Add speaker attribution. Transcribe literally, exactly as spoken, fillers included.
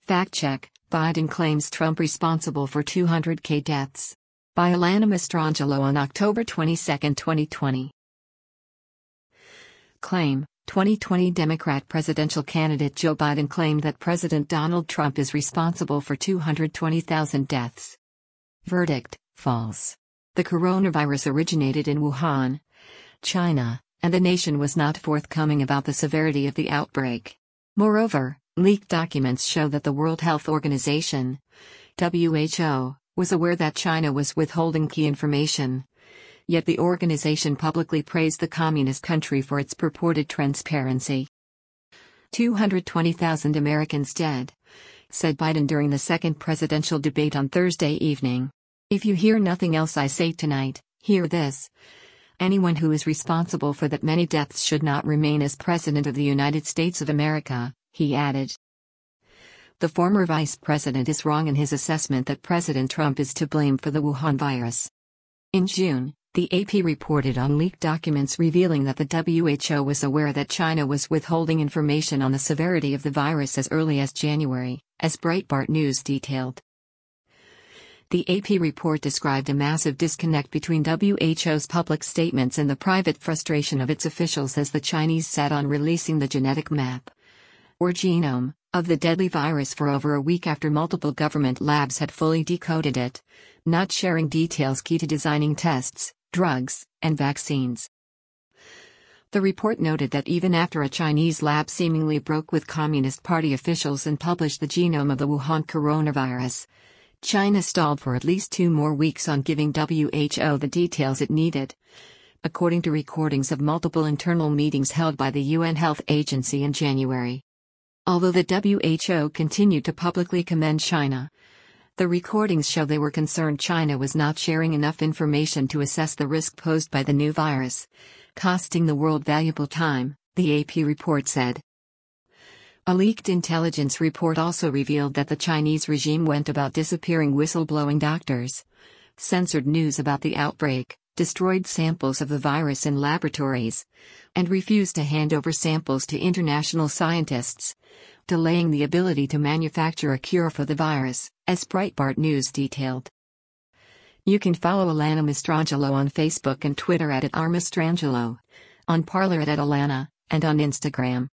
Speaker 1: Fact check: Biden claims Trump responsible for two hundred K deaths. By Alana Mastrangelo on October twenty-second, twenty twenty. Claim: twenty twenty Democrat presidential candidate Joe Biden claimed that President Donald Trump is responsible for two hundred twenty thousand deaths. Verdict: false. The coronavirus originated in Wuhan, China, and the nation was not forthcoming about the severity of the outbreak. Moreover, leaked documents show that the World Health Organization, W H O, was aware that China was withholding key information. Yet the organization publicly praised the communist country for its purported transparency. two hundred twenty thousand Americans dead, said Biden during the second presidential debate on Thursday evening. If you hear nothing else I say tonight, hear this. Anyone who is responsible for that many deaths should not remain as President of the United States of America, he added. The former vice president is wrong in his assessment that President Trump is to blame for the Wuhan virus. In June, the A P reported on leaked documents revealing that the W H O was aware that China was withholding information on the severity of the virus as early as January, as Breitbart News detailed. The A P report described a massive disconnect between W H O's public statements and the private frustration of its officials as the Chinese sat on releasing the genetic map, or genome, of the deadly virus for over a week after multiple government labs had fully decoded it, not sharing details key to designing tests, drugs, and vaccines. The report noted that even after a Chinese lab seemingly broke with Communist Party officials and published the genome of the Wuhan coronavirus, China stalled for at least two more weeks on giving W H O the details it needed, according to recordings of multiple internal meetings held by the U N Health Agency in January. Although the W H O continued to publicly commend China, the recordings show they were concerned China was not sharing enough information to assess the risk posed by the new virus, costing the world valuable time, the A P report said. A leaked intelligence report also revealed that the Chinese regime went about disappearing whistleblowing doctors, censored news about the outbreak, destroyed samples of the virus in laboratories, and refused to hand over samples to international scientists, delaying the ability to manufacture a cure for the virus, as Breitbart News detailed. You can follow Alana Mastrangelo on Facebook and Twitter at, at r mastrangelo, on Parler at, at Alana, and on Instagram.